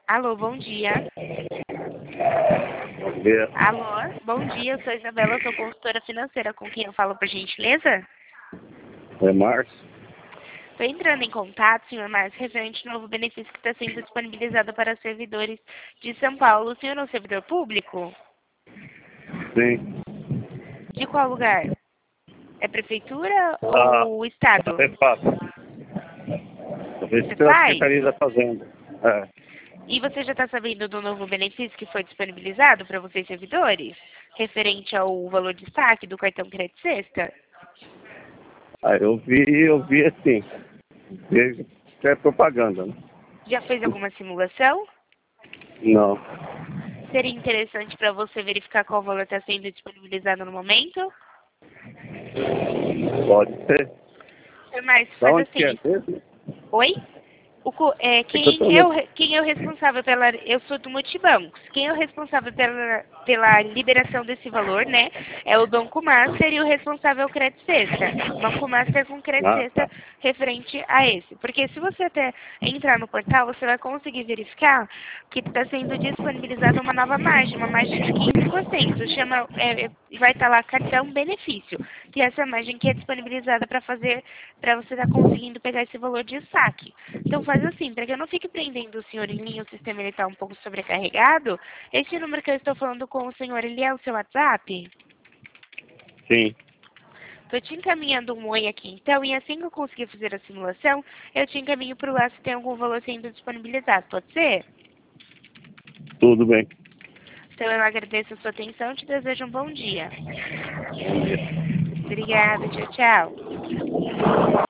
Alô, bom dia. Bom dia. Alô, bom dia, eu sou a Isabela, sou consultora financeira. Com quem eu falo, por gentileza? É Márcio? Estou entrando em contato, senhor Márcio, referente ao novo benefício que está sendo disponibilizado para servidores de São Paulo. O senhor é um servidor público? Sim. De qual lugar? É prefeitura Ah, ou estado? é fácil. Talvez Você pela faz? Secretaria da Fazenda. É. E você já está sabendo do novo benefício que foi disponibilizado para vocês servidores? Referente ao valor de destaque do cartão Crédito Sexta? Ah, eu vi assim. Vejo que é propaganda, né? Já fez alguma simulação? Não. Seria interessante para você verificar qual valor está sendo disponibilizado no momento? Pode ser. Mas Da faz onde que é assim. mesmo? Oi? É que eu tô no... Quem é o responsável pela... Eu sou do Multibancos. Quem é o responsável pela liberação desse valor, né? É o Banco Master e o responsável é o Crédito Sexta. Banco Master com Crédito Ah, Sexta tá. referente a esse. Porque se você até entrar no portal, você vai conseguir verificar que está sendo disponibilizada uma margem de 15%. Vai estar lá cartão benefício, que é essa margem que é disponibilizada para você estar conseguindo pegar esse valor de saque. Então faz assim, para que eu não fique prendendo o senhor em linha, o sistema ele está um pouco sobrecarregado, esse número que eu estou falando com o senhor, ele é o seu WhatsApp? Sim. Estou te encaminhando um oi aqui, então, e assim que eu conseguir fazer a simulação, eu te encaminho para lá se tem algum valor sendo disponibilizado, pode ser? Tudo bem. Então eu agradeço a sua atenção e te desejo um bom dia. Bom dia. Obrigada, tchau, tchau.